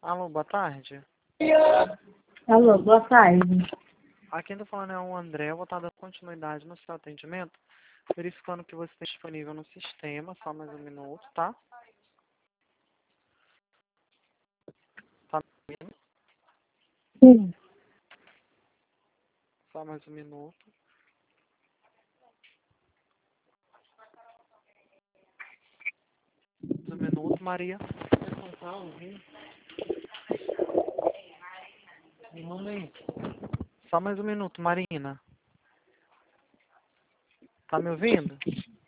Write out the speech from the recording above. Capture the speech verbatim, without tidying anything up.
Alô, boa tarde. Alô, boa tarde. Aqui quem tá falando é o André. Eu vou estar dando continuidade no seu atendimento, verificando que você está disponível no sistema. Só mais um minuto, tá? Tá me ouvindo? Sim. Só mais um minuto. Mais um minuto, Maria. Tá ouvindo? Um momento. Só mais um minuto, Marina. Tá me ouvindo?